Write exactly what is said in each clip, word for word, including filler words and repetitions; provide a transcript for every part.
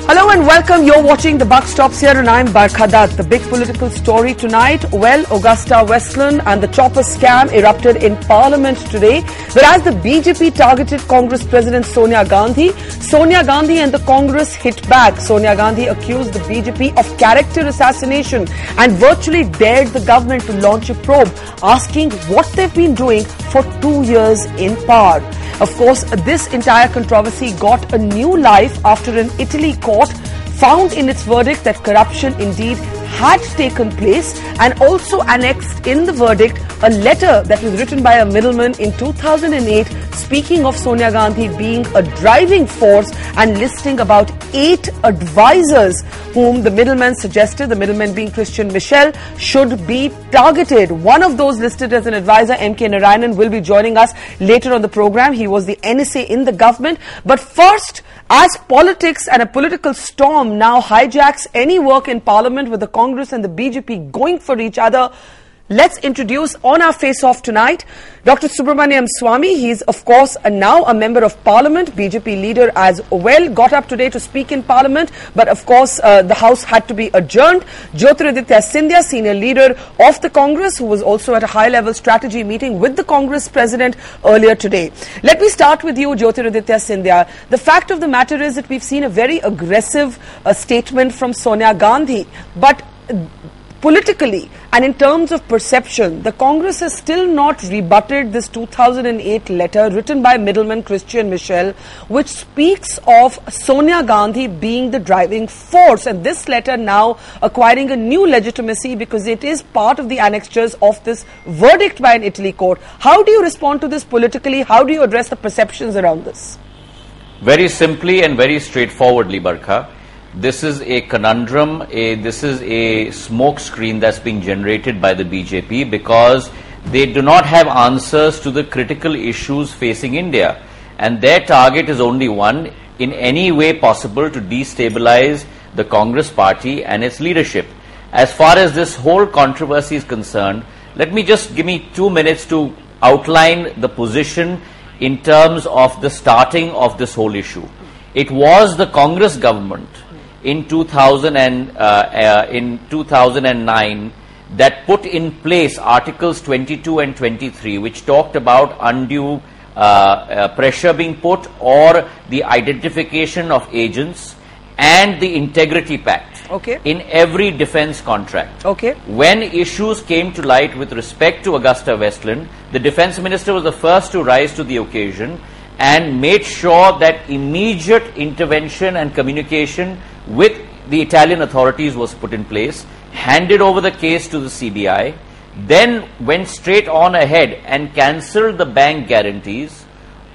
Hello and welcome. You're watching The Buck Stops Here and I'm Barkha Dutt. The big political story tonight, well, Augusta Westland and the chopper scam erupted in Parliament today. Whereas the B J P targeted Congress President Sonia Gandhi, Sonia Gandhi and the Congress hit back. Sonia Gandhi accused the B J P of character assassination and virtually dared the government to launch a probe, asking what they've been doing for two years in power. Of course, this entire controversy got a new life after an Italy court found in its verdict that corruption indeed had taken place and also annexed in the verdict a letter that was written by a middleman in two thousand eight speaking of Sonia Gandhi being a driving force and listing about eight advisors whom the middleman suggested, the middleman being Christian Michel, should be targeted. One of those listed as an advisor, M K Narayanan, will be joining us later on the program. He was the N S A in the government. But first, as politics and a political storm now hijacks any work in Parliament with the Congress and the B J P going for each other, let's introduce on our face-off tonight Doctor Subramaniam Swamy. He is, of course, a now a member of Parliament, B J P leader as well, got up today to speak in Parliament, but of course uh, the House had to be adjourned. Jyotiraditya Scindia, senior leader of the Congress, who was also at a high-level strategy meeting with the Congress president earlier today. Let me start with you, Jyotiraditya Scindia. The fact of the matter is that we've seen a very aggressive uh, statement from Sonia Gandhi, but uh, politically and in terms of perception, the Congress has still not rebutted this two thousand eight letter written by middleman Christian Michel, which speaks of Sonia Gandhi being the driving force, and this letter now acquiring a new legitimacy because it is part of the annexures of this verdict by an Italy court. How do you respond to this politically? How do you address the perceptions around this? Very simply and very straightforwardly, Barkha. This is a conundrum, a, this is a smoke screen that's being generated by the B J P because they do not have answers to the critical issues facing India. And their target is only one, in any way possible to destabilize the Congress party and its leadership. As far as this whole controversy is concerned, let me just give me two minutes to outline the position in terms of the starting of this whole issue. It was the Congress government in two thousand and, uh, uh, in two thousand nine that put in place Articles twenty-two and twenty-three, which talked about undue uh, uh, pressure being put or the identification of agents and the Integrity Pact okay. in every defense contract. Okay. When issues came to light with respect to Augusta Westland, the defense minister was the first to rise to the occasion and made sure that immediate intervention and communication with the Italian authorities was put in place, handed over the case to the C B I, then went straight on ahead and cancelled the bank guarantees,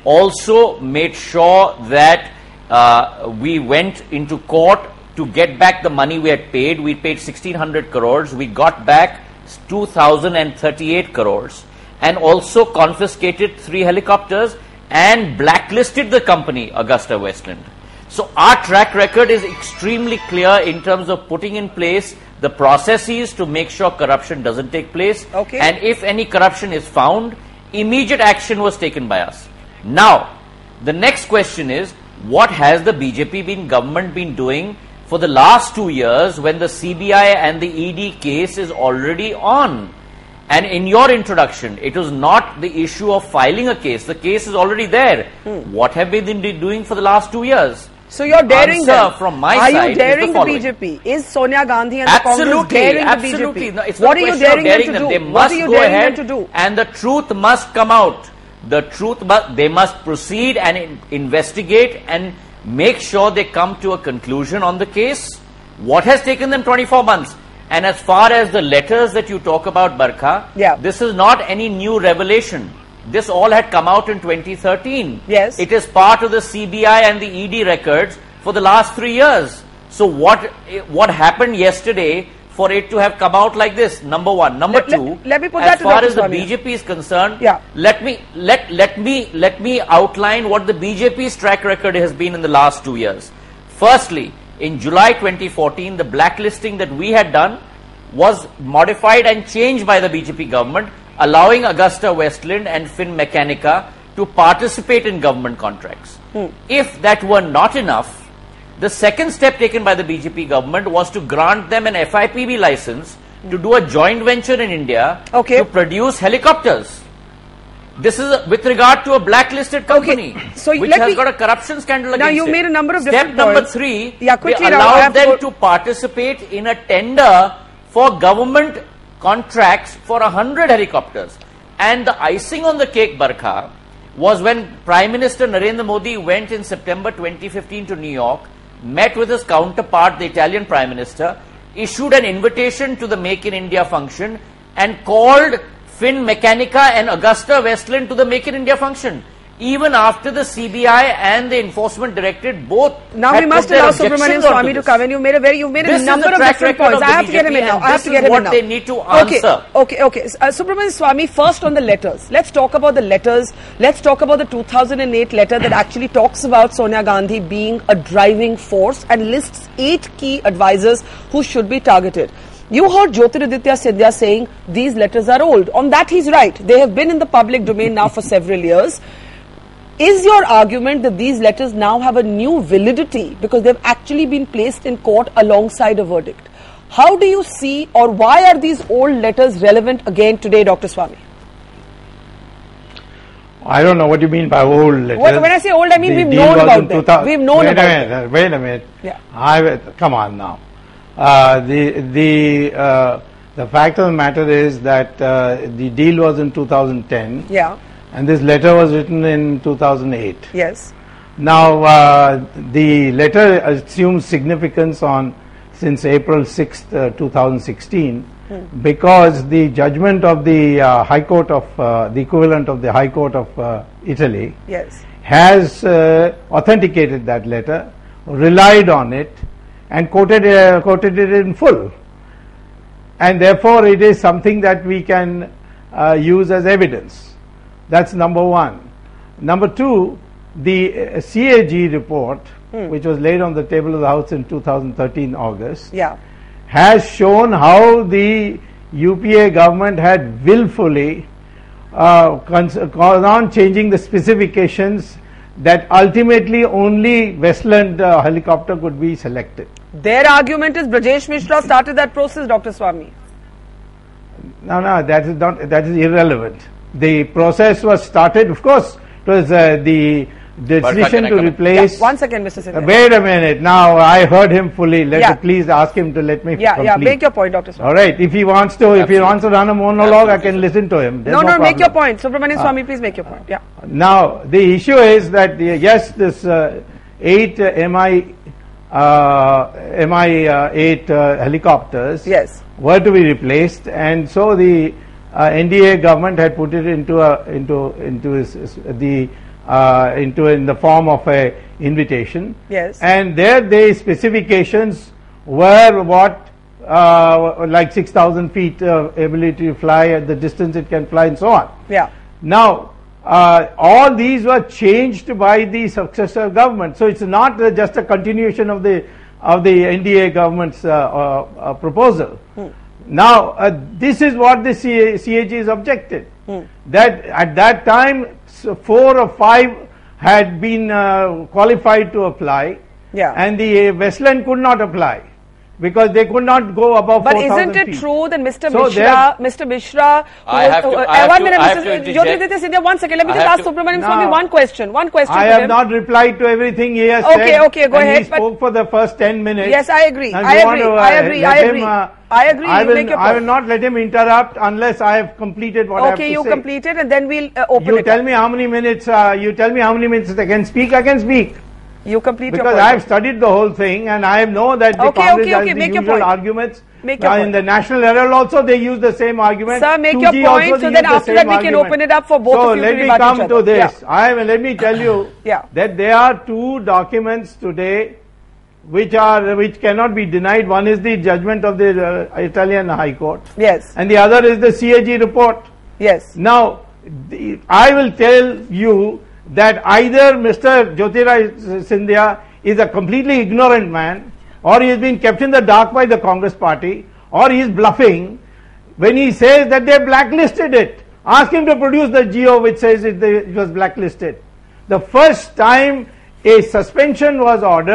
also made sure that uh, we went into court to get back the money we had paid. We paid sixteen hundred crores, we got back two thousand thirty-eight crores, and also confiscated three helicopters and blacklisted the company, Augusta Westland. So our track record is extremely clear in terms of putting in place the processes to make sure corruption doesn't take place. Okay. And if any corruption is found, immediate action was taken by us. Now, the next question is, what has the B J P been, government been doing for the last two years when the C B I and the E D case is already on? And in your introduction, it was not the issue of filing a case. The case is already there. Hmm. What have we been doing for the last two years? So you're daring them. From my are side you daring the, the B J P? Is Sonia Gandhi and absolutely, the Congress daring absolutely. the B J P? No, it's what not are you daring, daring them, them to They do? must What are you go daring ahead them to do? And the truth must come out. The truth, must, they must proceed and in, investigate and make sure they come to a conclusion on the case. What has taken them twenty-four months? And as far as the letters that you talk about, Barkha, yeah. this is not any new revelation. This all had come out in twenty thirteen. Yes. It is part of the C B I and the E D records for the last three years. So what what happened yesterday for it to have come out like this? Number one. Number let, two. Let, let me put as that to far Doctor as the Swamy. B J P is concerned, yeah. let me let let me let me outline what the B J P's track record has been in the last two years. Firstly, in July twenty fourteen, the blacklisting that we had done was modified and changed by the B J P government, allowing Augusta Westland and Finmeccanica to participate in government contracts. Hmm. If that were not enough, The second step taken by the B J P government was to grant them an F I P B license to do a joint venture in India okay. to produce helicopters. This is a, with regard to a blacklisted company, okay. so which let has me, got a corruption scandal now against you it. made a number of Step different number points. three, yeah, quickly they now, allowed them to, to participate in a tender for government contracts for a hundred helicopters. And the icing on the cake, Barkha, was when Prime Minister Narendra Modi went in September twenty fifteen to New York, met with his counterpart, the Italian Prime Minister, issued an invitation to the Make in India function and called Finmeccanica and Augusta Westland to the Make in India function. Even after the C B I and the Enforcement Directorate both now we must allow Subramanian Swamy to come in. You made a very, you made this a number of different points. I have to get him in now. I have to get him in now. This is what they need to answer. Okay, okay, okay. Uh, Subramanian Swamy, first on the letters. Let's talk about the letters. Let's talk about the two thousand eight letter that actually talks about Sonia Gandhi being a driving force and lists eight key advisors who should be targeted. You heard Jyotiraditya Scindia saying these letters are old. On that he's right. They have been in the public domain now for several years. Is your argument that these letters now have a new validity because they've actually been placed in court alongside a verdict? How do you see, or why are these old letters relevant again today, Doctor Swamy? I don't know what you mean by old letters. When I say old, I mean the we've known about them. We've known wait about a minute, them. Wait a minute. Yeah. I, come on now. Uh, the the uh, the fact of the matter is that uh, the deal was in two thousand ten. Yeah. And this letter was written in two thousand eight. Yes. Now, uh, the letter assumes significance on since April sixth, uh, two thousand sixteen, hmm. because the judgment of the uh, High Court of, uh, the equivalent of the High Court of uh, Italy, yes. has uh, authenticated that letter, relied on it, and quoted, uh, quoted it in full. And therefore, it is something that we can uh, use as evidence. That's number one. Number two, the uh, C A G report, hmm. which was laid on the table of the House in two thousand thirteen August, yeah. has shown how the U P A government had willfully uh, gone on changing the specifications that ultimately only Westland uh, helicopter could be selected. Their argument is Brajesh Mishra started that process, Doctor Swamy. No, no, that is not, that is irrelevant. The process was started, of course, it was uh, the decision to replace. Yeah, one second, Mister Scindia. Uh, wait a minute. Now, I heard him fully. Let yeah. me please ask him to let me yeah, complete. Yeah, make your point, Doctor Swamy. All right. If he wants to, Absolutely. if he wants to run a monologue, Absolutely. I can listen to him. There's no, no, no make your point. Subramanian uh, Swamy, please make your point. Yeah. Now, the issue is that, the, yes, this uh, eight uh, M I uh, M I eight uh, helicopters yes. were to be replaced, and so the Uh, N D A government had put it into a into into his, his, the uh, into in the form of a invitation. Yes. And there the specifications were what uh, like six thousand feet uh, ability to fly at the distance it can fly and so on. Yeah. Now uh, all these were changed by the successor government. So it's not uh, just a continuation of the of the N D A government's uh, uh, uh, proposal. Hmm. Now, uh, this is what the C A G is objected, hmm. that at that time, so four or five had been uh, qualified to apply, yeah. and the uh, Westland could not apply, because they could not go above but four thousand feet. But isn't it true that Mister So Mishra, Mister Mishra, I have to, uh, I have one to, minute, I have Mister Jyotiraditya Scindia, one second, let me I just ask to, Subramanian Swamy one question, one question I to have him. not replied to everything he has okay, said. Okay, okay, go and ahead. He spoke for the first ten minutes. Yes, I agree, Now, I agree, to, uh, I agree, I agree, him, uh, I agree, I you will, make your I point. will not let him interrupt unless I have completed what okay, I have to say. Okay, you complete it and then we'll uh, open you it tell up. me how many minutes, uh, you tell me how many minutes I can speak, I can speak. You complete because your point. Because I have studied the whole thing and I know that the okay, Congress okay, okay, has make the your usual point. arguments. Make your uh, point. In the National Herald also they use the same argument. Sir, make two G your point also so they then use the after that we argument. can open it up for both so of you let to me rebut come each to other. this. Yeah. I am, let me tell you yeah. that there are two documents today which are which cannot be denied. One is the judgment of the uh, Italian High Court. Yes. And the other is the C A G report. Yes. Now, the, I will tell you that either Mister Jyotiraditya Scindia is a completely ignorant man, or he has been kept in the dark by the Congress party, or he is bluffing when he says that they blacklisted it. Ask him to produce the G O which says it, it was blacklisted. The first time a suspension was ordered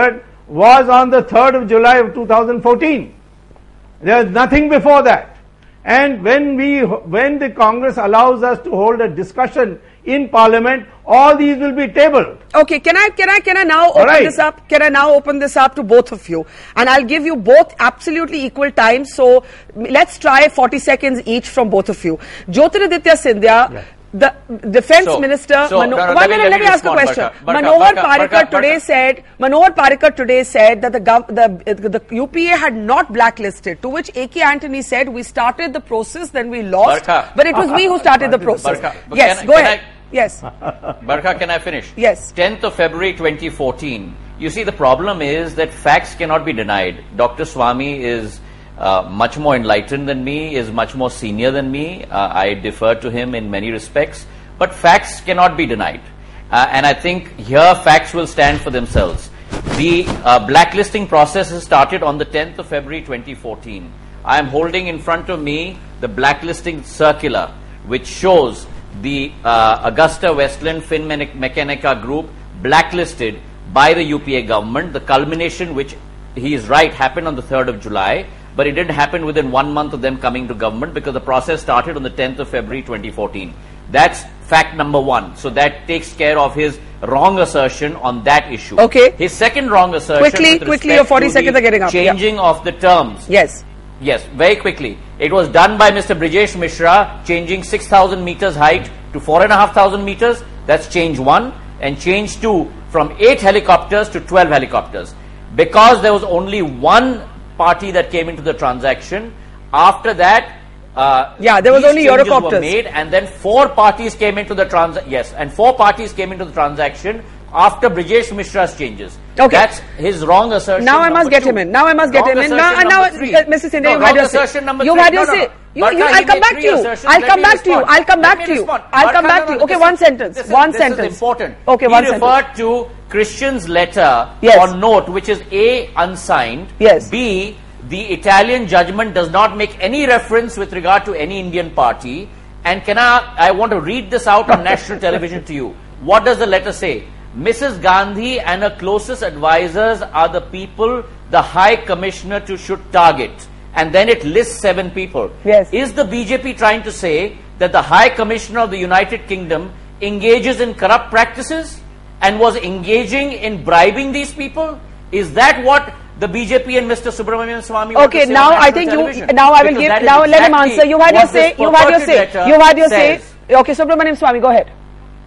was on the third of July of two thousand fourteen. There was nothing before that. And when we, when the Congress allows us to hold a discussion in Parliament, all these will be tabled. Okay, can I, can I, can I now open right. this up? Can I now open this up to both of you? And I'll give you both absolutely equal time. So let's try forty seconds each from both of you. Jyotiraditya Scindia, yes. The Defence so, Minister, so, Mano- no, no, one let minute, me, let me ask a respond, question. Barkha, Barkha, Manohar Barkha, Parrikar Barkha, today Barkha. said, Manohar Parrikar today said that the, gov- the, the U P A had not blacklisted, to which A K Antony said, we started the process, then we lost, Barkha. but it was we who started the process. Barkha, yes, can, go can ahead. I, yes. Barkha, can I finish? Yes. tenth of February twenty fourteen. You see, the problem is that facts cannot be denied. Doctor Swamy is uh, much more enlightened than me, is much more senior than me. Uh, I defer to him in many respects. But facts cannot be denied. Uh, and I think here facts will stand for themselves. The uh, blacklisting process has started on the tenth of February twenty fourteen. I am holding in front of me the blacklisting circular, which shows the uh, Augusta Westland Finmeccanica group blacklisted by the U P A government. The culmination, which he is right, happened on the third of July, but it didn't happen within one month of them coming to government because the process started on the tenth of February twenty fourteen. That's fact number one. So that takes care of his wrong assertion on that issue. Okay. His second wrong assertion Quickly, with quickly, respect your forty to seconds the are getting up. changing Yeah. of the terms. Yes. Yes, very quickly. It was done by Mister Brijesh Mishra, changing six thousand meters height to four and a half thousand meters. That's change one. And change two, from eight helicopters to twelve helicopters. Because there was only one party that came into the transaction, after that, uh, yeah, there was these only changes Eurocopters. were made, and then four parties came into the trans. Yes, and four parties came into the transaction after Brijesh Mishra's changes. Okay. That's his wrong assertion. Now I must get two. him in. Now I must get Wrong him in. Now, assertion and now, number three. uh, Missus Scindia, No, you had wrong your say. assertion number You three. had your No, no, say. no. You, Barkha, you, I'll he come made back three to you. assertions. I'll Let come me back to you. respond. I'll come Let back me to you. respond. I'll Barkha, come back no, to you. no, Okay, this one is- sentence. This is, One this sentence. is important. Okay, he one referred sentence. to Christian's letter Yes. or note, which is A, unsigned. Yes. B, the Italian judgment does not make any reference with regard to any Indian party. And can I, I want to read this out on national television to you. What does the letter say? Missus Gandhi and her closest advisors are the people the High Commissioner to should target. And then it lists seven people. Yes. Is the B J P trying to say that the High Commissioner of the United Kingdom engages in corrupt practices and was engaging in bribing these people? Is that what the B J P and Mister Subramanian Swamy want Okay, to say now on I national think television? you, now I will Because give, that is now let him exactly answer. You had your what this say, you had your purported say, letter you had your say. says. Okay, Subramanian Swamy, go ahead.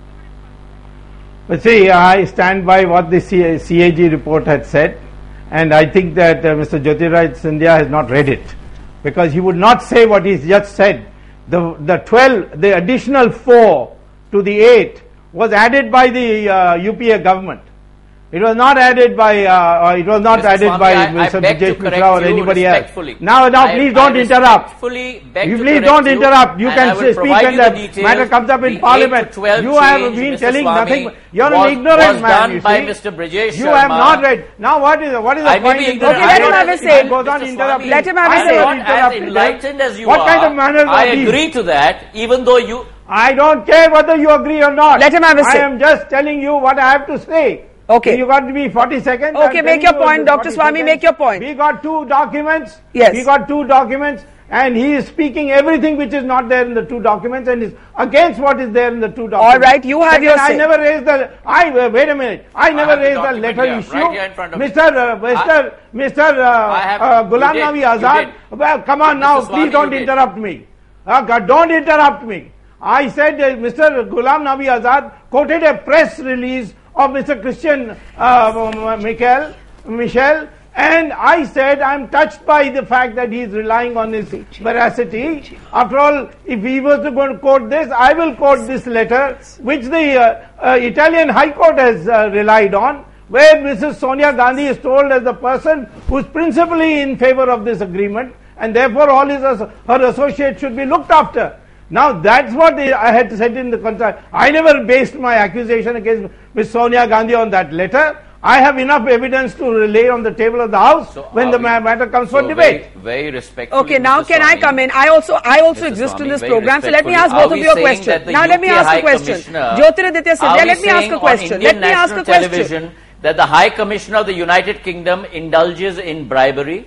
But see, I stand by what the C A G report had said, and I think that uh, Mister Jyotiraj Scindia has not read it, because he would not say what he's just said. The the twelve, the additional four to the eight was added by the uh, U P A government. It was not added by, uh, it was not Mister added Swamy, by I, Mister I beg to Brijesh correct Mishra or you anybody else. respectfully. Now, now, I- please I don't interrupt. respectfully beg You to please correct don't you, interrupt. You and can I will say, speak provide when you the details. matter comes up The in eight Parliament. to twelve You have change, been Mister telling Swamy, nothing. You're was, an ignorant was man. done You by see. Mister Brijesh You Sharma. have not read. Now, what is what is the I may point? be in ignorant. this? Okay, let him I have his don't- say. It goes on Mister interrupting. Swamy, Let him have his I say. am I'm not not as interrupting. enlightened as you What are. kind of manners I are these? agree to that, even though you... I don't care whether you agree or not. Let him have his I say. am just telling you what I have to say. Okay. You got to be forty seconds. Okay, I'm make telling your you point, in Doctor forty Swamy, seconds. make your point. We got two documents. Yes. We got two documents, and he is speaking everything which is not there in the two documents and is against what is there in the two documents. All right, you have Second, your I say. never raised the. I uh, wait a minute. I never have the raised the document letter here, issue. right here in front of me. Mister Uh, Mister Mister Uh, I have- uh, you Ghulam did, Nabi you Azad. did. Well, come on now, Mister please Swamy, don't you did. interrupt me. Uh, God, don't interrupt me. I said uh, Mister Ghulam Nabi Azad quoted a press release of Mister Christian uh, Michel, Michel, and I said I'm touched by the fact that he is relying on his veracity. After all, if he was to go to quote this, I will quote this letter, which the uh, uh, Italian High Court has uh, relied on, where Missus Sonia Gandhi is told as the person who is principally in favor of this agreement, and therefore all his her associates should be looked after. Now that's what I had said in the contract. I never based my accusation against Miss Sonia Gandhi on that letter. I have enough evidence to lay on the table of the House so when the we, matter comes so for debate. Very, very respectfully. Okay, now Mister can Swami, I come in? I also I also Mister exist Swami, in this very program, so let me ask respectfully, both of are you a we saying question. that the Now let me U K ask a High question. Commissioner- Jyotiraditya Are Scindia, we let me ask saying a on question. Indian Let me ask national a question. television that the High Commissioner of the United Kingdom indulges in bribery?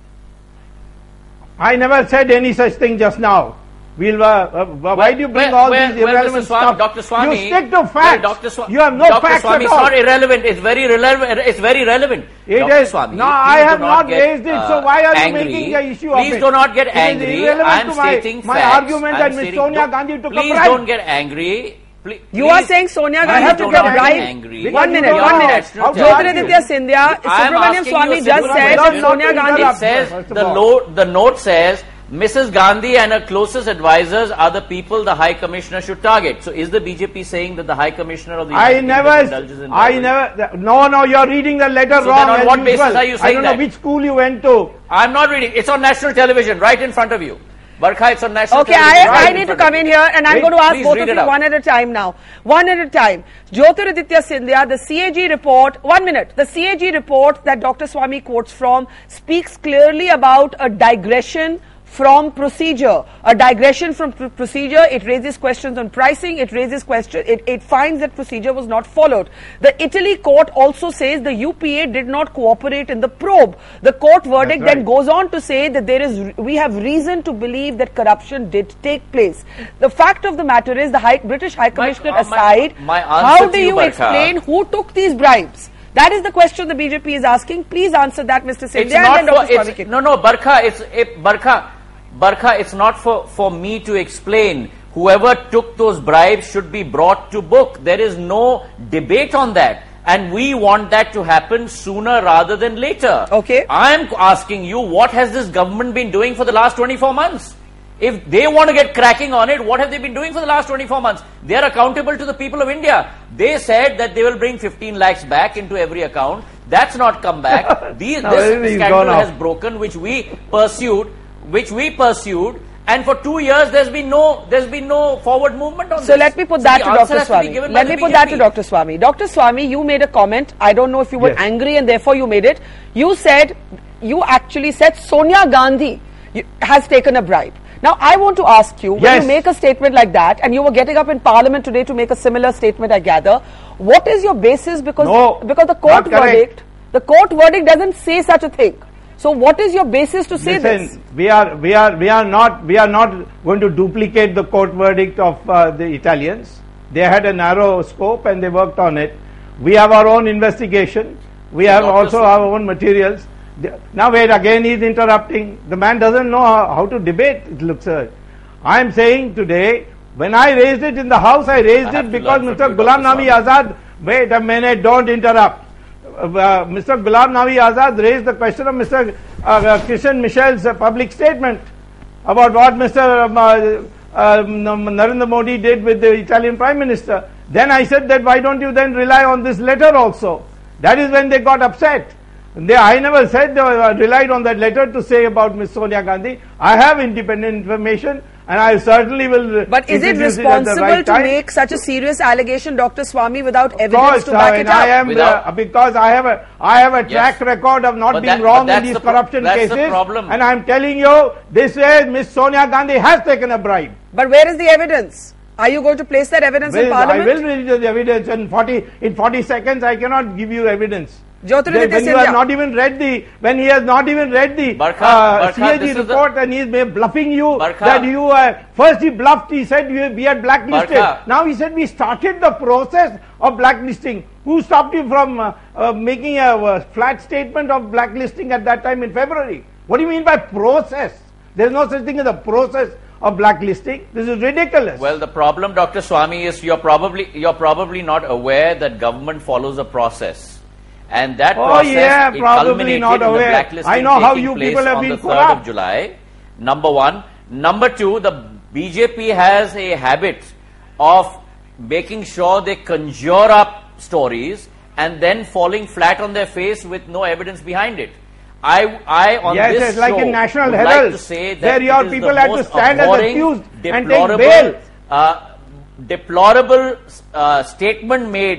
I never said any such thing just now. We'll, uh, uh, why do you bring well, all well, these well, irrelevant Mister Swami, stuff? Doctor Swami, you stick to facts. Well, Doctor Swami, you have no Doctor facts Swami, at it's all. not irrelevant. It's very relevant. It's very relevant. It Doctor is. Swami, No, please I have do not get, raised it. uh, So why are you angry. making the issue Please of it? do not get It is angry. irrelevant I am to my- stating my facts. argument I am that Miz stating- Sonia don't- Gandhi took a Please bribe. don't get angry. Please, You are saying Sonia I Gandhi have took to a get bribe? angry. One minute, Because one you minute. know how to Jyotiraditya argue. Scindia, I am Subramaniam asking Swami you a just simple said that question. Sonia Gandhi... It says, First of the, all. lo- the note says, Missus Gandhi and her closest advisors are the people the High Commissioner should target. So is the B J P saying that the High Commissioner of the I United never, Kingdom indulges in I bribery? never, no, no, you're reading the letter So wrong then on as what basis usual. are you I saying don't that? know which school you went to. I'm not reading. It's on national television, right in front of you. Barkha, it's on national Okay, television. I, right I in need to front of come you. in here and I'm Wait, going to ask please both read of it you out. one at a time now. One at a time. Jyotiraditya Scindia, the C A G report, one minute, the C A G report that Doctor Swami quotes from speaks clearly about a digression from procedure, a digression from pr- procedure. It raises questions on pricing. It raises question. It, it finds that procedure was not followed. The Italy court also says the U P A did not cooperate in the probe. The court verdict That's then right. goes on to say that there is, we have reason to believe that corruption did take place. The fact of the matter is, the High, British High Commissioner uh, my- aside, my answer how to do you, you Barkha, explain who took these bribes? That is the question the B J P is asking. Please answer that, Mister Scindia, It's and not then for, Doctor Swami it's, can- no, no, Barkha, it's, it, Barkha, Barkha, it's not for, for me to explain. Whoever took those bribes should be brought to book. There is no debate on that. And we want that to happen sooner rather than later. Okay. I'm asking you, what has this government been doing for the last twenty-four months? If they want to get cracking on it, what have they been doing for the last twenty-four months? They are accountable to the people of India. They said that they will bring fifteen lakhs back into every account. That's not come back. These, No, this everything's scandal gone off. has broken, which we pursued, which we pursued, and for two years there's been no, there's been no forward movement on this. So let me put So that the to answer Doctor has to be Swami. given by Let the me put B J that P. to Doctor Swami. Doctor Swami, you made a comment. I don't know if you were Yes. angry and therefore you made it. You said, you actually said Sonia Gandhi you- has taken a bribe. Now, I want to ask you, when Yes. you make a statement like that, and you were getting up in Parliament today to make a similar statement, I gather, what is your basis? Because No, because the court not correct. verdict, the court verdict doesn't say such a thing. So, what is your basis to say this? Listen, we are we are we are not we are not going to duplicate the court verdict of uh, the Italians. They had a narrow scope and they worked on it. We have our own investigation. We have Doctor also Swami- our own materials. The- Now wait, again he's interrupting. The man doesn't know how, how to debate. It looks like. I am saying today, when I raised it in the House, I raised I have it to because learn Mister from you, Ghulam Doctor Nabi Azad. Wait a minute, don't interrupt. Uh, Mister Ghulam Nabi Azad raised the question of Mister Uh, Christian Michel's uh, public statement about what Mister Um, uh, uh, Narendra Modi did with the Italian Prime Minister. Then I said that why don't you then rely on this letter also? That is when they got upset. They, I never said uh, relied on that letter to say about Miss Sonia Gandhi. I have independent information and I certainly will. uh, But is it introduce at the responsible right to time. make such a serious allegation, Doctor Swami, without Of evidence course, to back uh, it and up? I am Without- uh, because I have a I have a track Yes. record of not But being that- wrong but that's in these the pro- corruption that's the cases. problem. And I am telling you, this is Miss Sonia Gandhi has taken a bribe. But where is the evidence? Are you going to place that evidence in Well, I Parliament? will read you the evidence in forty in forty seconds. I cannot give you evidence. Jyotiraditya When you Scindia. have not even read the when he has not even read the Barkha, uh, Barkha, C A G this is the- report and he is ma- bluffing you Barkha. that you uh, first he bluffed. He said we, we had blacklisted. Barkha. Now he said we started the process of blacklisting. Who stopped you from uh, uh, making a uh, flat statement of blacklisting at that time in February? What do you mean by process? There is no such thing as a process of blacklisting. This is ridiculous. Well, the problem, Doctor Swami, is you're probably you're probably not aware that government follows a process, and that Oh, process yeah, it probably culminated not in the aware. blacklisting I know how taking you place people have on been the third corrupt. of July. Number one, number two, the B J P has a habit of making sure they conjure up stories and then falling flat on their face with no evidence behind it. I, I on Yes, this yes, like show in National would Herald, like to say that where your it is people the had to most stand as abhorring, accused and take deplorable, bail. uh, deplorable uh, statement made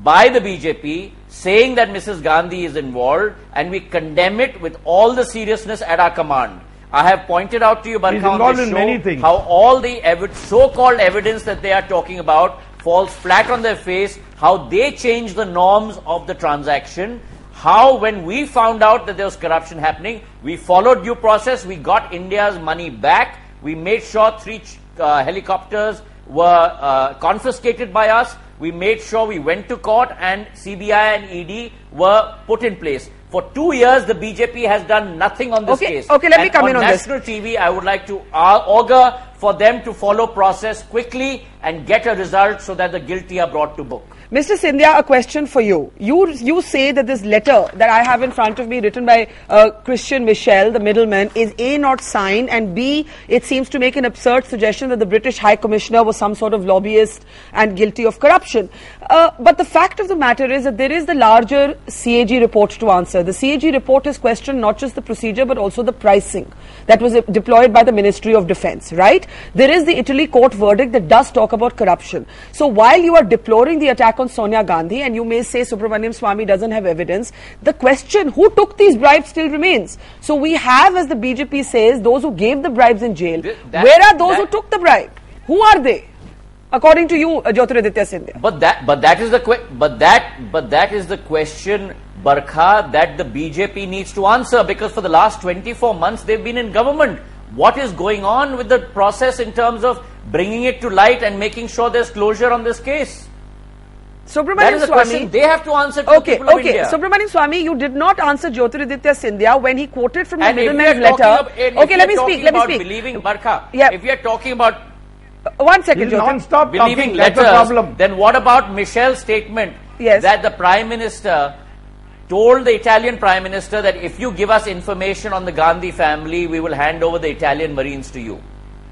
by the B J P saying that Missus Gandhi is involved, and we condemn it with all the seriousness at our command. I have pointed out to you, Barkha, on this show, how all the ev so-called evidence that they are talking about falls flat on their face, how they changed the norms of the transaction, how when we found out that there was corruption happening, we followed due process, we got India's money back, we made sure three uh, helicopters were uh, confiscated by us, we made sure we went to court, and C B I and E D were put in place. For two years, the B J P has done nothing on this okay, case. Okay, let and me come on in on national this. T V, I would like to uh, augur for them to follow process quickly and get a result so that the guilty are brought to book. Mister Scindia, a question for you. You you say that this letter that I have in front of me, written by uh, Christian Michel, the middleman, is A, not signed, and B, it seems to make an absurd suggestion that the British High Commissioner was some sort of lobbyist and guilty of corruption. Uh, but the fact of the matter is that there is the larger C A G report to answer. The C A G report has questioned not just the procedure but also the pricing that was uh, deployed by the Ministry of Defence, right? There is the Italy court verdict that does talk about corruption. So while you are deploring the attack on Sonia Gandhi, and you may say Subramaniam Swamy doesn't have evidence, the question who took these bribes still remains. So we have, as the B J P says, those who gave the bribes in jail. That, Where are those who took the bribe? Who are they, according to you, uh, Jyotiraditya Scindia? But that, but that is the que but that, but that is the question, Barkha, that the B J P needs to answer, because for the last twenty-four months they've been in government. What is going on with the process in terms of bringing it to light and making sure there's closure on this case? Subramaniam that is a Swamy, question they have to answer to okay, the people okay. of India. Subramaniam Swamy, you did not answer Jyotiraditya Scindia when he quoted from the and middleman's letter. About, okay, let me speak. Let me speak. Believing Barkha, yeah. If you are talking about uh, one second, non-stop believing talking, letters, that's the problem. Then what about Michel's statement yes. that the Prime Minister told the Italian Prime Minister that if you give us information on the Gandhi family, we will hand over the Italian Marines to you?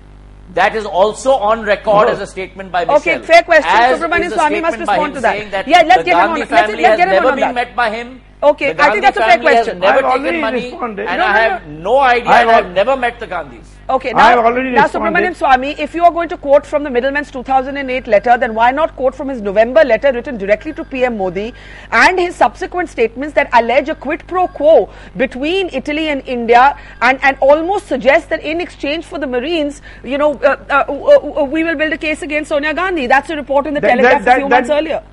That is also on record no. as a statement by Michel. Okay, fair question. As Subramaniam Swamy must respond to that. that. Yeah, let's the get Gandhi him on. Let's, family let's get has him never on been that. met by him. Okay, the I think that's a fair question. Has never I've taken money, responded. and no, no, I have no, no idea, I've and I have never met the Gandhis. Okay, now, I have already now responded. Subramaniam Swamy, if you are going to quote from the middleman's two thousand eight letter, then why not quote from his November letter written directly to P M Modi and his subsequent statements that allege a quid pro quo between Italy and India, and, and almost suggest that in exchange for the Marines, you know, uh, uh, uh, we will build a case against Sonia Gandhi. That's a report in the that, Telegraph that, that, a few that, months earlier.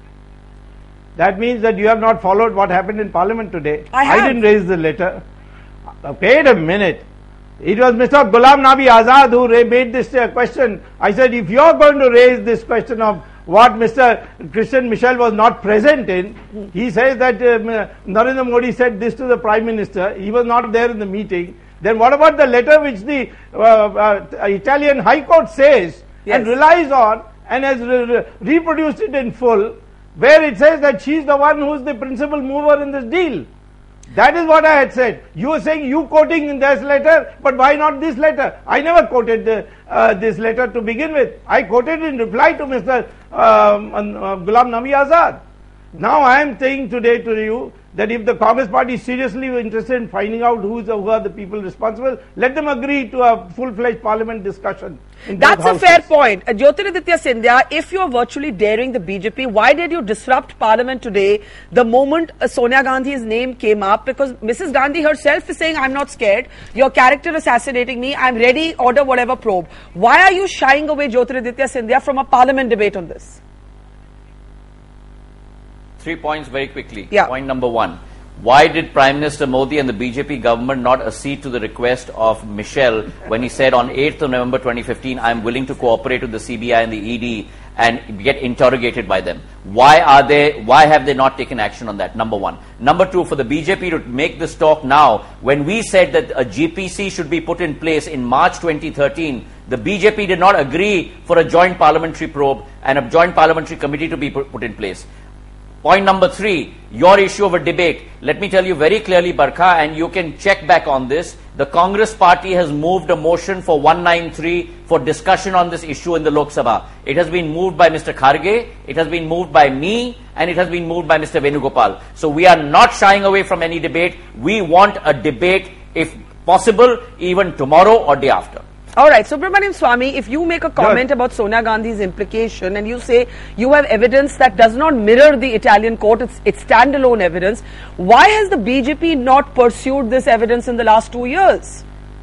That means that you have not followed what happened in Parliament today. I have. I didn't raise the letter. Uh, wait a minute. It was Mister Ghulam Nabi Azad who made this uh, question. I said, if you are going to raise this question of what Mister Christian Michel was not present in, he says that um, Narendra Modi said this to the Prime Minister. He was not there in the meeting. Then what about the letter which the uh, uh, Italian High Court says yes. and relies on and has re re reproduced it in full, where it says that she is the one who is the principal mover in this deal? That is what I had said. You were saying you quoting in this letter, but why not this letter? I never quoted the, uh, this letter to begin with. I quoted in reply to Mister Um, uh, Ghulam Nabi Azad. Now I am saying today to you that if the Congress party is seriously interested in finding out who, is the, who are the people responsible, let them agree to a full-fledged parliament discussion. That's a fair point. Uh, Jyotiraditya Scindia, if you are virtually daring the B J P, why did you disrupt parliament today the moment uh, Sonia Gandhi's name came up? Because Missus Gandhi herself is saying, I'm not scared, your character assassinating me, I'm ready, order whatever probe. Why are you shying away, Jyotiraditya Scindia, from a parliament debate on this? Three points very quickly. Yeah. Point number one. Why did Prime Minister Modi and the B J P government not accede to the request of Michel when he said on eighth of November twenty fifteen, I'm willing to cooperate with the C B I and the E D and get interrogated by them? Why are they, why have they not taken action on that? Number one. Number two, for the B J P to make this talk now, when we said that a G P C should be put in place in March twenty thirteen, the B J P did not agree for a joint parliamentary probe and a joint parliamentary committee to be put, put in place. Point number three, your issue of a debate. Let me tell you very clearly, Barkha, and you can check back on this. The Congress party has moved a motion for one ninety-three for discussion on this issue in the Lok Sabha. It has been moved by Mister Kharge, it has been moved by me, and it has been moved by Mister Venugopal. So we are not shying away from any debate. We want a debate, if possible, even tomorrow or day after. All right, Subramaniam Swamy, if you make a comment Yes. about Sonia Gandhi's implication and you say you have evidence that does not mirror the Italian court, it's, it's standalone evidence, why has the B J P not pursued this evidence in the last two years?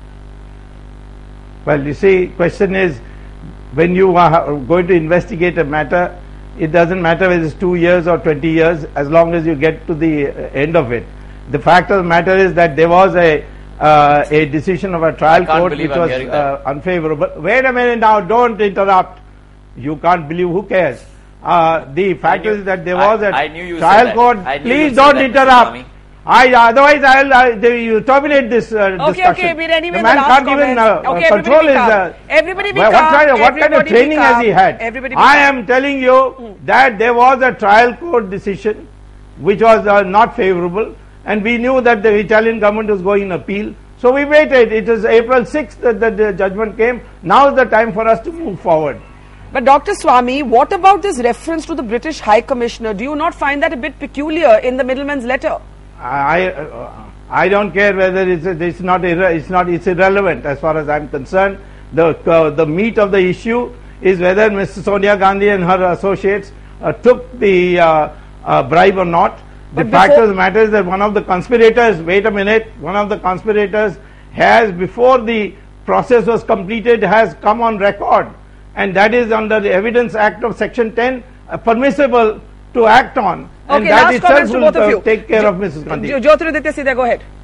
Well, you see, question is, when you are going to investigate a matter, it doesn't matter whether it's two years or twenty years, as long as you get to the uh, end of it. The fact of the matter is that there was a uh, a decision of a trial can't court believe which I'm was hearing uh, that. unfavorable. Wait a minute now, don't interrupt. You can't believe, who cares? Uh, the fact knew- is that there I- was a I knew you would say trial that. court. I knew Please you'd say don't that, Mister interrupt. Swamy. I, otherwise, I'll uh, they, you terminate this uh, Okay, discussion. okay, but anyway, the the man last can't even comments. uh, Okay, control everybody be his. calm. Uh, Everybody be well, what calm. kind of, what kind of Everybody be training has he calm. had? Everybody be I calm. am telling you that there was a trial court decision which was uh, not favorable, and we knew that the Italian government was going in appeal. So we waited. It was April sixth that the, the judgment came. Now is the time for us to move forward. But Doctor Swamy, what about this reference to the British High Commissioner? Do you not find that a bit peculiar in the middleman's letter? I uh, I don't care whether it's it's not irre it's not it's irrelevant as far as I'm concerned. The uh, the meat of the issue is whether Missus Sonia Gandhi and her associates uh, took the uh, uh, bribe or not. The But fact before- of the matter is that one of the conspirators, wait a minute, one of the conspirators has, before the process was completed, has come on record, and that is under the Evidence Act of Section ten, uh, permissible to act on. And Okay, that last itself comments to will both of uh, you. take care Jo- of Missus Gandhi. Jo- Jyotiraditya Sindhya, go ahead.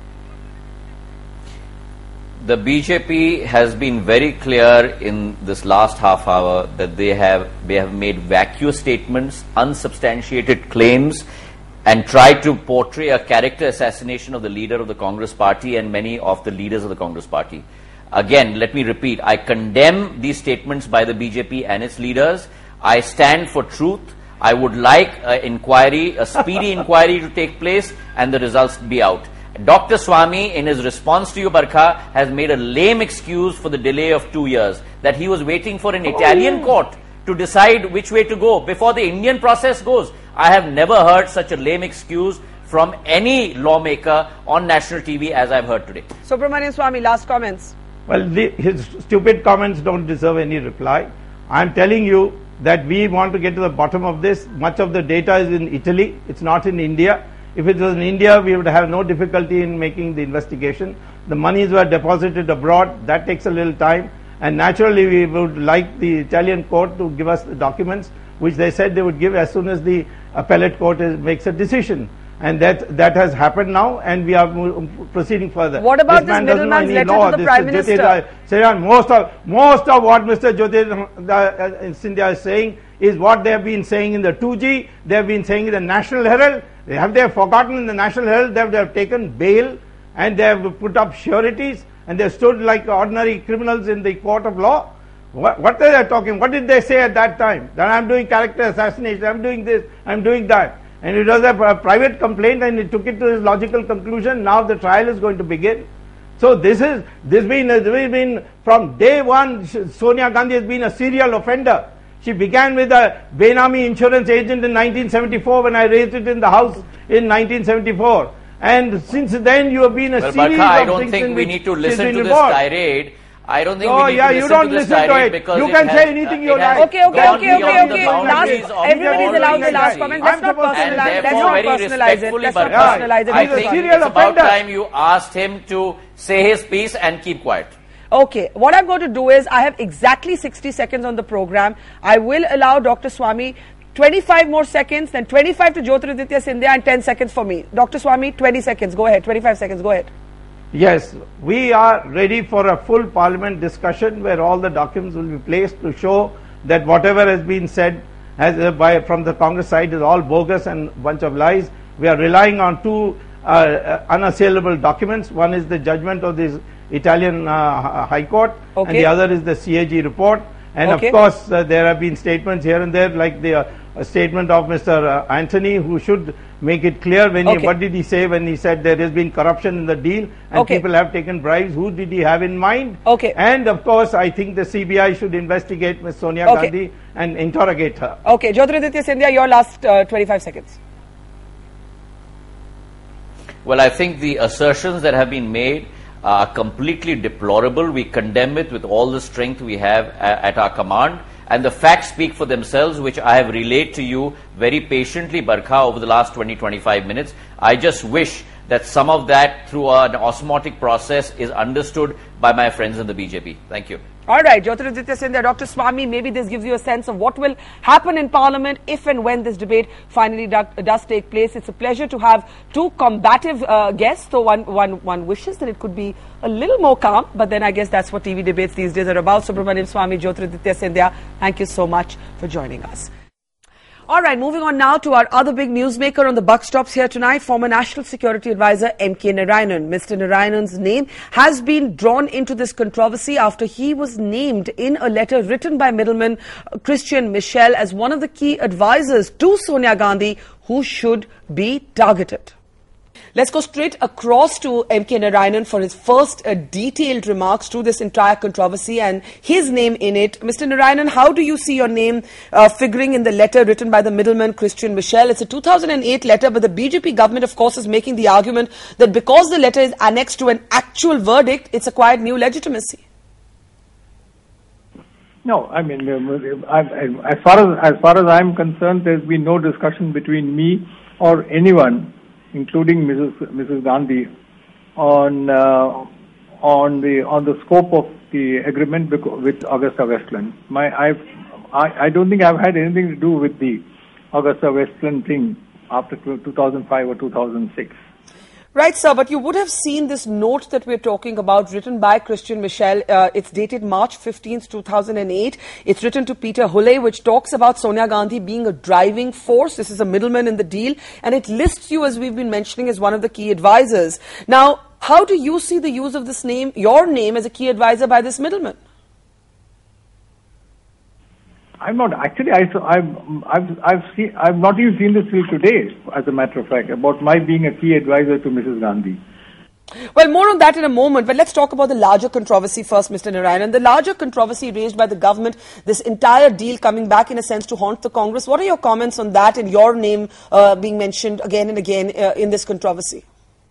The B J P has been very clear in this last half hour that they have they have made vacuous statements, unsubstantiated claims, and tried to portray a character assassination of the leader of the Congress party and many of the leaders of the Congress party. Again, let me repeat, I condemn these statements by the B J P and its leaders. I stand for truth. I would like an inquiry, a speedy inquiry to take place and the results to be out. Doctor Swamy, in his response to you, Barkha, has made a lame excuse for the delay of two years, that he was waiting for an Italian court to decide which way to go before the Indian process goes. I have never heard such a lame excuse from any lawmaker on national T V as I've heard today. Subramaniam Swamy, last comments. Well, the, his stupid comments don't deserve any reply. I'm telling you that we want to get to the bottom of this. Much of the data is in Italy. It's not in India. If it was in India, we would have no difficulty in making the investigation. The monies were deposited abroad. That takes a little time. And naturally, we would like the Italian court to give us the documents, which they said they would give as soon as the appellate court is, makes a decision. And that that has happened now, and we are mo- proceeding further. What about this man doesn't know middleman's any letter law. to the This Prime is Minister? Jyotiraj Sridhar, most of most of what Mister Jyotiraj Sindhya is saying is what they have been saying in the two G. They have been saying in the National Herald. They have they have forgotten in the National Herald that they have taken bail and they have put up sureties and they have stood like ordinary criminals in the court of law. What, what are they talking? What did they say at that time? That I am doing character assassination. I am doing this. I am doing that. And it was a, a private complaint, and he took it to his logical conclusion. Now the trial is going to begin. So this is this been this has been from day one. Sonia Gandhi has been a serial offender. She began with a Benami insurance agent in nineteen seventy-four when I raised it in the House in nineteen seventy-four. And since then you have been a Well, series Barkha, I of don't things in think we which need to she's listen been to this involved. tirade. I don't think Oh, we need yeah, to you listen don't to this listen to tirade it. because You it can has, say anything uh, you it has like. Okay, okay, gone okay, okay, beyond the okay. boundaries Last, of everybody is all allowed the decency. last comment. Let's I'm not supposed to And personalize. Let's therefore, not very personalize it. respectfully, Let's not Barkha, personalize it. I He's a think serial it's about offender. time you asked him to say his piece and keep quiet. Okay, what I'm going to do is I have exactly sixty seconds on the program. I will allow Doctor Swamy twenty-five more seconds, then twenty-five to Jyotiraditya Sindhya and ten seconds for me. Doctor Swamy, twenty seconds. Go ahead. twenty-five seconds. Go ahead. Yes, we are ready for a full parliament discussion where all the documents will be placed to show that whatever has been said has, uh, by, from the Congress side is all bogus and bunch of lies. We are relying on two uh, uh, unassailable documents. One is the judgment of the Italian uh, High Court, Okay. and the other is the C A G report. And Okay. of course, uh, there have been statements here and there, like the uh, statement of Mister Uh, Anthony, who should make it clear when Okay. he, what did he say when he said there has been corruption in the deal and Okay. people have taken bribes. Who did he have in mind? Okay. And of course, I think the C B I should investigate Miz Sonia Okay. Gandhi and interrogate her. Okay, Jyotiraditya Sindhya, your last uh, twenty-five seconds. Well, I think the assertions that have been made are completely deplorable. We condemn it with all the strength we have at our command. And the facts speak for themselves, which I have relayed to you very patiently, Barkha, over the last twenty to twenty-five minutes. I just wish that some of that, through an osmotic process, is understood by my friends in the B J P. Thank you. All right, Jyotiraditya Scindia, Doctor Swamy, maybe this gives you a sense of what will happen in Parliament if and when this debate finally do, does take place. It's a pleasure to have two combative uh, guests, so one, one, one wishes that it could be a little more calm, but then I guess that's what T V debates these days are about. Subramaniam Swamy, Jyotiraditya Scindia, thank you so much for joining us. All right, moving on now to our other big newsmaker on the buck stops here tonight, former National Security Advisor M K Narayanan. Mister Narayanan's name has been drawn into this controversy after he was named in a letter written by middleman Christian Michel as one of the key advisors to Sonia Gandhi who should be targeted. Let's go straight across to M K Narayanan for his first uh, detailed remarks to this entire controversy and his name in it. Mister Narayanan, how do you see your name uh, figuring in the letter written by the middleman Christian Michel? It's a two thousand eight letter, but the B J P government, of course, is making the argument that because the letter is annexed to an actual verdict, it's acquired new legitimacy. No, I mean, uh, I, I, as far as as far as I'm concerned, there's been no discussion between me or anyone, including Missus Missus Gandhi, on uh, on the on the scope of the agreement with Augusta Westland. My, I've, I I don't think I've had anything to do with the Augusta Westland thing after two thousand five or two thousand six. Right, sir, but you would have seen this note that we're talking about written by Christian Michel. Uh, it's dated March fifteenth, two thousand eight. It's written to Peter Hulle, which talks about Sonia Gandhi being a driving force. This is a middleman in the deal. And it lists you, as we've been mentioning, as one of the key advisors. Now, how do you see the use of this name, your name, as a key advisor by this middleman? I'm not actually. I, I've I've I've seen. I've not even seen this till today. As a matter of fact, about my being a key advisor to Missus Gandhi. Well, more on that in a moment, but let's talk about the larger controversy first, Mister Narayanan. The larger controversy raised by the government, this entire deal coming back in a sense to haunt the Congress. What are your comments on that and your name uh, being mentioned again and again uh, in this controversy?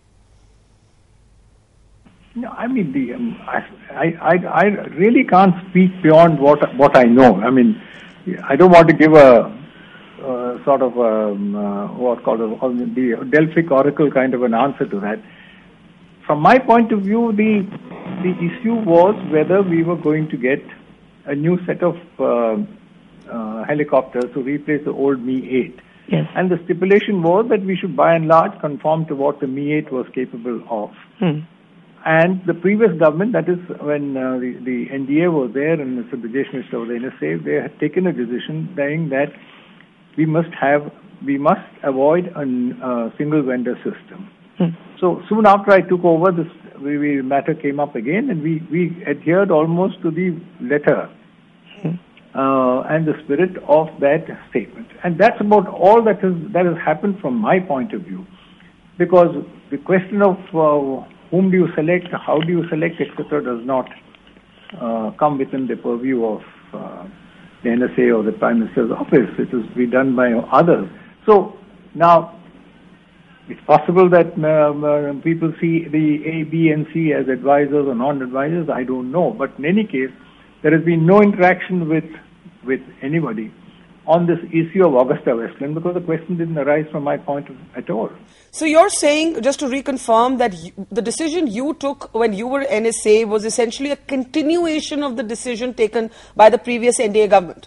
No, I mean, the, um, I, I I really can't speak beyond what what I know. I mean, I don't want to give a uh, sort of um, uh, what called a, the Delphic oracle kind of an answer to that. From my point of view, the the issue was whether we were going to get a new set of uh, uh, helicopters to replace the old Mi eight. Yes. And the stipulation was that we should by and large conform to what the Mi eight was capable of. Hmm. And the previous government, that is when uh, the, the N D A was there and Mister Brajesh Mishra of the N S A, they had taken a decision saying that we must have, we must avoid a uh, single vendor system. Hmm. So soon after I took over, this we, we matter came up again, and we, we adhered almost to the letter hmm. uh, and the spirit of that statement. And that's about all that has that has happened from my point of view, because the question of uh, whom do you select, how do you select, et cetera, does not uh, come within the purview of uh, the N S A or the Prime Minister's office. It is be done by others. So now, it's possible that um, uh, people see the A, B, and C as advisors or non-advisors. I don't know, but in any case, there has been no interaction with with anybody on this issue of Augusta Westland, because the question didn't arise from my point of view at all. So you're saying, just to reconfirm, that you, the decision you took when you were N S A was essentially a continuation of the decision taken by the previous N D A government?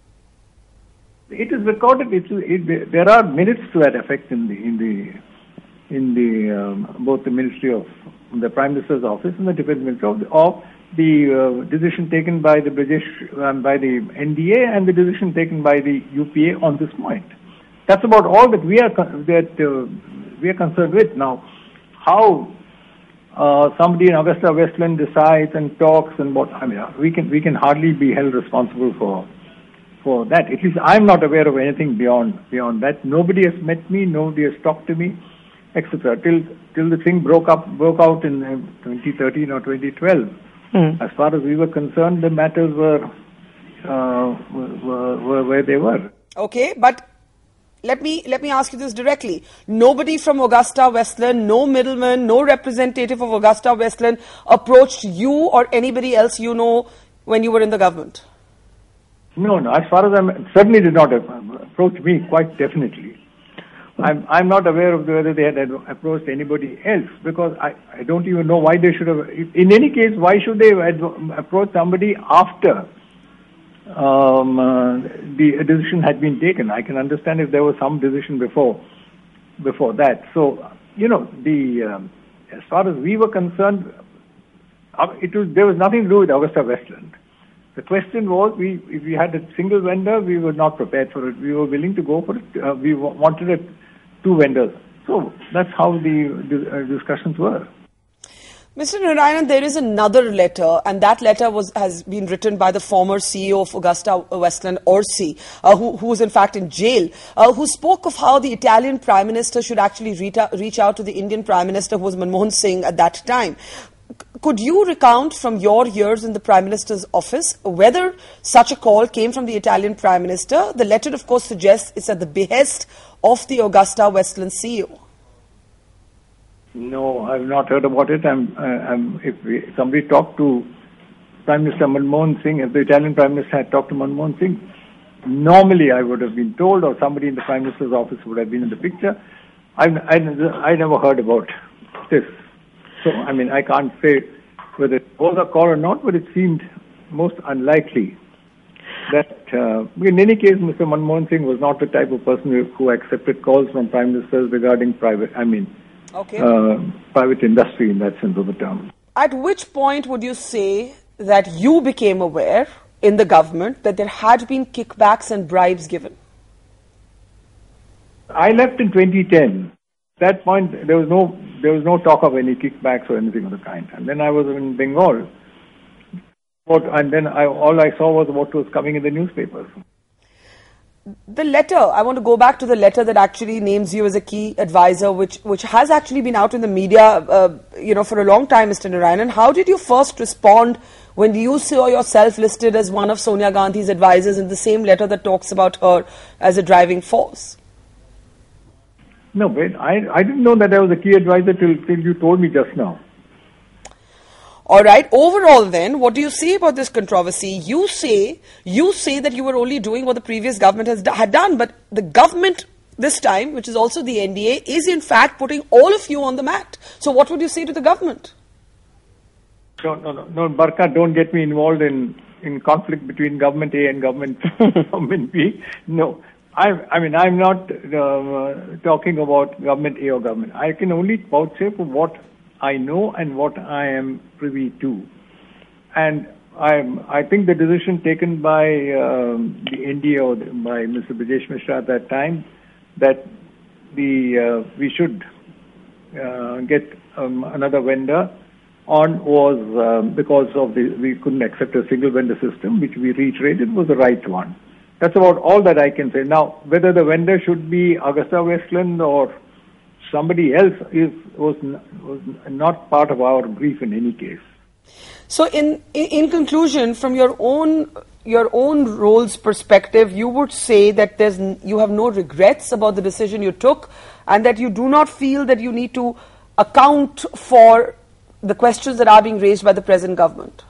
It is recorded. It's, it, there are minutes to that effect in the in the in the um, both the Ministry of the Prime Minister's office and the Defence Ministry of the, of the uh, decision taken by the British um, by the N D A and the decision taken by the U P A on this point. That's about all that we are that uh, we are concerned with now. How uh, somebody in Augusta Westland decides and talks and what I mean, we can we can hardly be held responsible for for that. At least I'm not aware of anything beyond beyond that. Nobody has met me. Nobody has talked to me, et cetera. Till till the thing broke up broke out in uh, twenty thirteen or twenty twelve. Mm. As far as we were concerned, the matters were, uh, were, were were where they were. Okay, but let me let me ask you this directly. Nobody from Augusta Westland, no middleman, no representative of Augusta Westland approached you or anybody else you know when you were in the government? No, no. As far as I'm, certainly did not approach me, quite definitely. I'm I'm not aware of whether they had approached anybody else, because I, I don't even know why they should have. In any case, why should they approach somebody after um, uh, the decision had been taken? I can understand if there was some decision before before that. So, you know, the um, as far as we were concerned, it was there was nothing to do with Augusta Westland. The question was, we if we had a single vendor, we were not prepared for it. We were willing to go for it. Uh, we wanted it. Two vendors. So that's how the, the uh, discussions were. Mister Narayanan, there is another letter, and that letter was has been written by the former C E O of Augusta Westland, Orsi, uh, who, who was in fact in jail, uh, who spoke of how the Italian Prime Minister should actually reach out, reach out to the Indian Prime Minister, who was Manmohan Singh at that time. Could you recount from your years in the Prime Minister's office whether such a call came from the Italian Prime Minister? The letter, of course, suggests it's at the behest of the Augusta Westland C E O. No, I've not heard about it. I'm, uh, I'm, if, we, if somebody talked to Prime Minister Manmohan Singh, if the Italian Prime Minister had talked to Manmohan Singh, normally I would have been told, or somebody in the Prime Minister's office would have been in the picture. I've, I, I never heard about this. So, I mean, I can't say whether it was a call or not, but it seemed most unlikely that, uh, in any case, Mister Manmohan Singh was not the type of person who, who accepted calls from prime ministers regarding private, I mean, okay. uh, private industry in that sense of the term. At which point would you say that you became aware in the government that there had been kickbacks and bribes given? I left in twenty ten. At that point, there was no there was no talk of any kickbacks or anything of the kind. And then I was in Bengal, and then I, all I saw was what was coming in the newspapers. The letter, I want to go back to the letter that actually names you as a key advisor, which which has actually been out in the media, uh, you know, for a long time, Mister Narayanan. How did you first respond when you saw yourself listed as one of Sonia Gandhi's advisors in the same letter that talks about her as a driving force? No, wait, I, I didn't know that I was a key advisor till, till you told me just now. All right. Overall then, what do you say about this controversy? You say you say that you were only doing what the previous government has had done, but the government this time, which is also the N D A, is in fact putting all of you on the mat. So what would you say to the government? No, no, no, no, Barkha, don't get me involved in, in conflict between government A and government, government B. No. I, I mean, I'm not uh, talking about government A or government. I can only vouchsafe for what I know and what I am privy to. And I'm, I think the decision taken by um, the N D A or by Mister Brijesh Mishra at that time, that the uh, we should uh, get um, another vendor on was um, because of the we couldn't accept a single vendor system, which we reiterated was the right one. That's about all that I can say. Now, whether the vendor should be Augusta Westland or somebody else is was, was not part of our brief in any case. So, in, in in conclusion, from your own your own role's perspective, you would say that there's you have no regrets about the decision you took, and that you do not feel that you need to account for the questions that are being raised by the present government.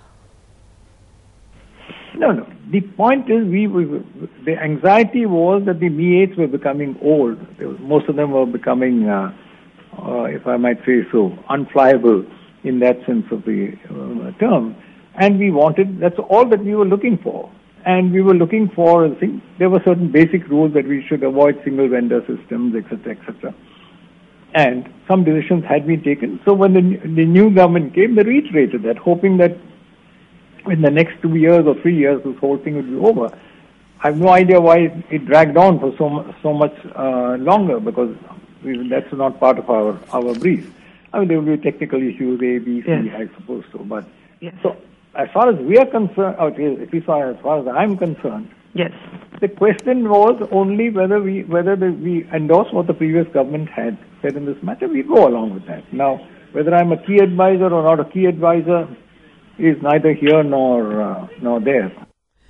No, no. The point is, we, we the anxiety was that the M E eights were becoming old. Was, most of them were becoming, uh, uh, if I might say so, unflyable in that sense of the uh, term. And we wanted, that's all that we were looking for. And we were looking for, I think, there were certain basic rules that we should avoid single vendor systems, et cetera, et cetera. And some decisions had been taken. So when the, the new government came, they reiterated that, hoping that in the next two years or three years, this whole thing would be over. I have no idea why it dragged on for so so much uh, longer, because we, that's not part of our, our brief. I mean, there will be technical issues, A, B, C, yes. I suppose so. But yes. So, as far as we are concerned, or at least as far as I'm concerned, yes, the question was only whether we whether the, we endorse what the previous government had said in this matter. We go along with that. Now, whether I'm a key advisor or not a key advisor is neither here nor uh, nor there.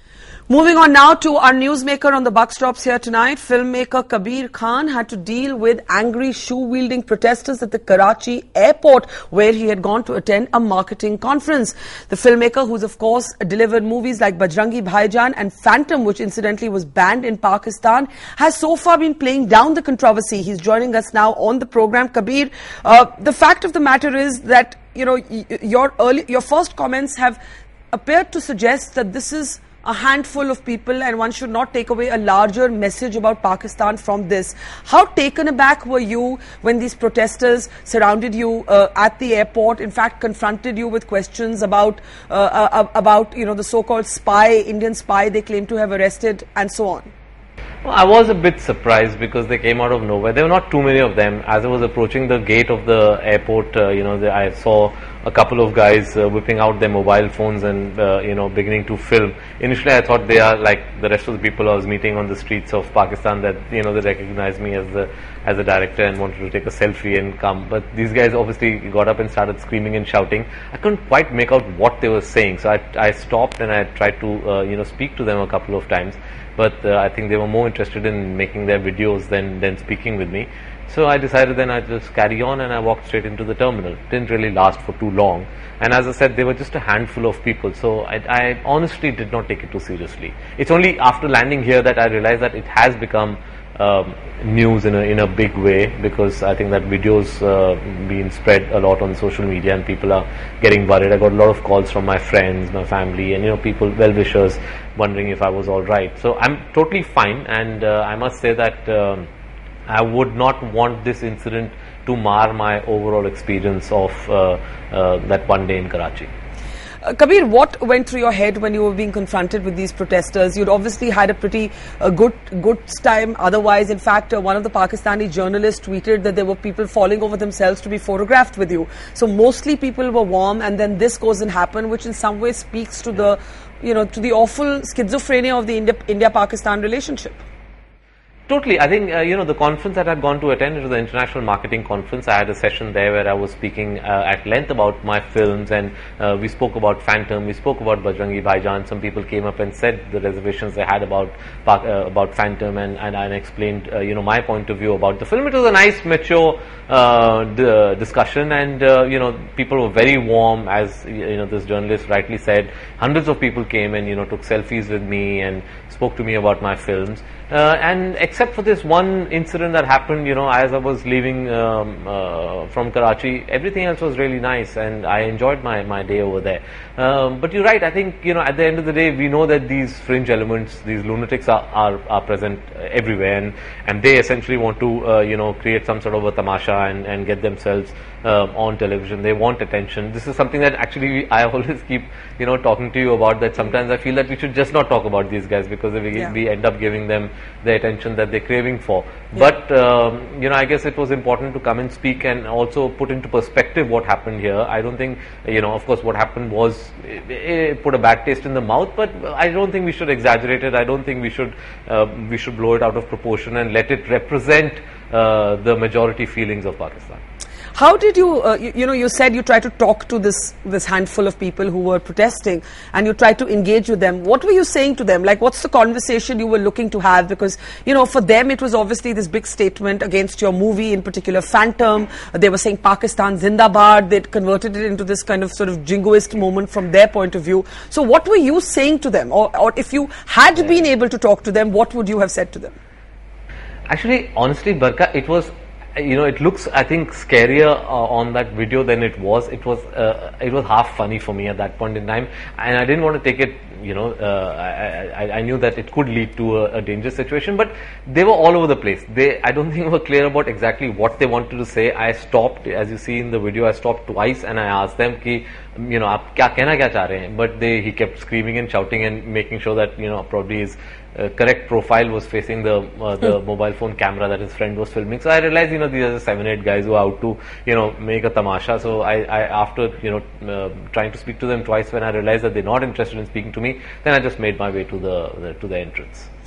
Moving on now to our newsmaker on the buck stops here tonight. Filmmaker Kabir Khan had to deal with angry shoe-wielding protesters at the Karachi airport, where he had gone to attend a marketing conference. The filmmaker, who's of course delivered movies like Bajrangi Bhaijaan and Phantom, which incidentally was banned in Pakistan, has so far been playing down the controversy. He's joining us now on the program. Kabir, uh, the fact of the matter is that, you know, your early, your first comments have appeared to suggest that this is a handful of people and one should not take away a larger message about Pakistan from this. How taken aback were you when these protesters surrounded you uh, at the airport, in fact confronted you with questions about, uh, uh, about you know, the so-called spy, Indian spy they claim to have arrested and so on? Well, I was a bit surprised because they came out of nowhere. There were not too many of them. As I was approaching the gate of the airport, uh, you know, the, I saw a couple of guys uh, whipping out their mobile phones and, uh, you know, beginning to film. Initially, I thought they are like the rest of the people I was meeting on the streets of Pakistan, that, you know, they recognized me as the as a director and wanted to take a selfie and come. But these guys obviously got up and started screaming and shouting. I couldn't quite make out what they were saying, so I, I stopped and I tried to, uh, you know, speak to them a couple of times. But uh, I think they were more interested in making their videos than, than speaking with me. So I decided then I'd just carry on, and I walked straight into the terminal. Didn't really last for too long. And as I said, they were just a handful of people. So I, I honestly did not take it too seriously. It's only after landing here that I realized that it has become um, news in a, in a big way, because I think that videos uh, being spread a lot on social media and people are getting worried. I got a lot of calls from my friends, my family, and, you know, people, well-wishers, wondering if I was all right. So I'm totally fine, and uh, I must say that um, I would not want this incident to mar my overall experience of uh, uh, that one day in Karachi. Uh, Kabir, what went through your head when you were being confronted with these protesters? You'd obviously had a pretty uh, good good time otherwise. In fact, uh, one of the Pakistani journalists tweeted that there were people falling over themselves to be photographed with you. So mostly people were warm, and then this goes and happen, which in some way speaks to the, you know, to the awful schizophrenia of the India, India-Pakistan relationship. Totally. I think, uh, you know, the conference that I had gone to attend, it was the International Marketing Conference. I had a session there where I was speaking uh, at length about my films, and uh, we spoke about Phantom, we spoke about Bajrangi Bhaijaan. Some people came up and said the reservations they had about uh, about Phantom, and, and I explained, uh, you know, my point of view about the film. It was a nice, mature uh, d discussion, and, uh, you know, people were very warm, as, you know, this journalist rightly said. Hundreds of people came and, you know, took selfies with me and spoke to me about my films. Uh, and except for this one incident that happened, you know, as I was leaving um, uh, from Karachi, everything else was really nice, and I enjoyed my, my day over there. Um, but you're right, I think, you know, at the end of the day, we know that these fringe elements, these lunatics are, are, are present everywhere, and, and they essentially want to, uh, you know, create some sort of a tamasha and, and get themselves um, on television. They want attention. This is something that actually I always keep, you know, talking to you about, that sometimes I feel that we should just not talk about these guys, because we, yeah. we end up giving them the attention that they're craving for. Yeah. But, um, you know, I guess it was important to come and speak and also put into perspective what happened here. I don't think, you know, of course what happened was, it, it put a bad taste in the mouth, but I don't think we should exaggerate it. I don't think we should, uh, we should blow it out of proportion and let it represent uh, the majority feelings of Pakistan. How did you, uh, you, you know, you said you tried to talk to this, this handful of people who were protesting, and you tried to engage with them. What were you saying to them? Like, what's the conversation you were looking to have? Because, you know, for them it was obviously this big statement against your movie, in particular Phantom. They were saying Pakistan Zindabad. They'd converted it into this kind of sort of jingoist moment from their point of view. So what were you saying to them? Or, or if you had yeah. been able to talk to them, what would you have said to them? Actually, honestly, Barka, it was, you know, it looks, I think, scarier uh, on that video than it was. It was, uh, it was half funny for me at that point in time, and I didn't want to take it, you know, uh, I, I, I knew that it could lead to a, a dangerous situation, but they were all over the place. They, I don't think were clear about exactly what they wanted to say. I stopped, as you see in the video, I stopped twice and I asked them, ki, you know, aap kya kehna kya cha rahe hain? But they, he kept screaming and shouting and making sure that, you know, probably his Uh, correct profile was facing the uh, the hmm. mobile phone camera that his friend was filming. So I realized, you know, these are the seven, eight guys who are out to, you know, make a tamasha. So I, I after, you know, uh, trying to speak to them twice, when I realized that they're not interested in speaking to me, then I just made my way to the, the to the entrance.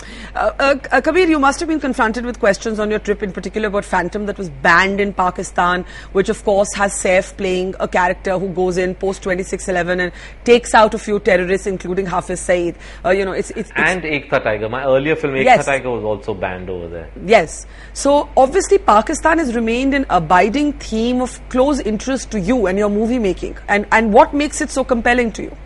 Uh, uh, uh, Kabir, you must have been confronted with questions on your trip, in particular about Phantom, that was banned in Pakistan, which of course has Saif playing a character who goes in post twenty-six eleven and takes out a few terrorists, including Hafiz Saeed. Uh, you know, it's, it's, it's and Ekta Tiger. My earlier film Ekta yes. Tiger was also banned over there. Yes. So obviously Pakistan has remained an abiding theme of close interest to you and your movie making. And and what makes it so compelling to you?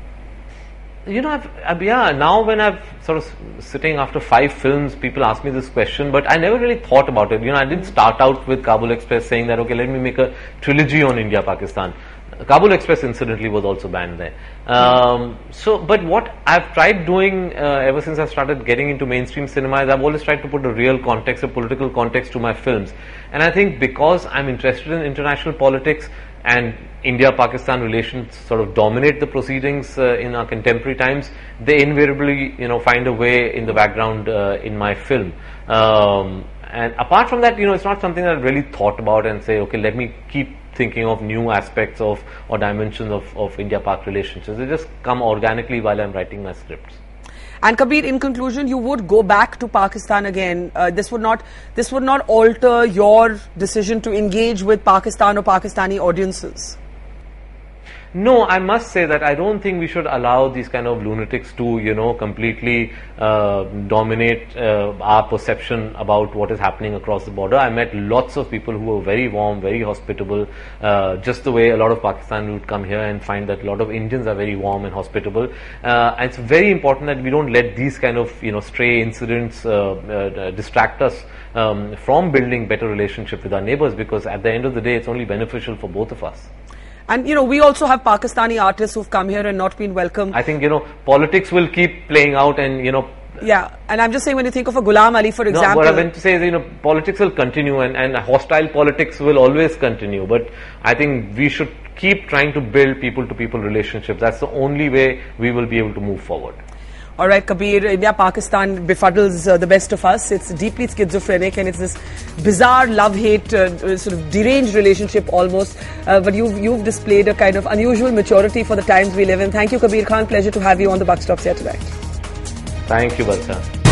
You know, I've, I've, yeah, now when I've sort of sitting after five films, people ask me this question, but I never really thought about it. You know, I didn't start out with Kabul Express saying that, okay, let me make a trilogy on India, Pakistan. Kabul Express incidentally was also banned there. Um, so, but what I've tried doing uh, ever since I started getting into mainstream cinema is I've always tried to put a real context, a political context to my films. And I think because I'm interested in international politics, and India-Pakistan relations sort of dominate the proceedings uh, in our contemporary times, they invariably, you know, find a way in the background uh, in my film. Um, and apart from that, you know, it's not something that I really thought about and say, okay, let me keep thinking of new aspects of or dimensions of, of India-Pak relationships. They just come organically while I'm writing my scripts. And Kabir, in conclusion, you would go back to Pakistan again. Uh, this would not this would not alter your decision to engage with Pakistan or Pakistani audiences. No, I must say that I don't think we should allow these kind of lunatics to, you know, completely uh, dominate uh, our perception about what is happening across the border. I met lots of people who were very warm, very hospitable, uh, just the way a lot of Pakistani would come here and find that a lot of Indians are very warm and hospitable. Uh, and it's very important that we don't let these kind of, you know, stray incidents uh, uh, distract us um, from building better relationship with our neighbors, because at the end of the day, it's only beneficial for both of us. And, you know, we also have Pakistani artists who've come here and not been welcome. I think, you know, politics will keep playing out and, you know... Yeah, and I'm just saying, when you think of a Ghulam Ali, for example... No, what I meant to say is, you know, politics will continue and, and hostile politics will always continue. But I think we should keep trying to build people-to-people relationships. That's the only way we will be able to move forward. All right, Kabir, India-Pakistan befuddles uh, the best of us. It's deeply schizophrenic and it's this bizarre love-hate, uh, sort of deranged relationship almost. Uh, but you've, you've displayed a kind of unusual maturity for the times we live in. Thank you, Kabir Khan. Pleasure to have you on the Buck Stops here today. Thank you, Barsha.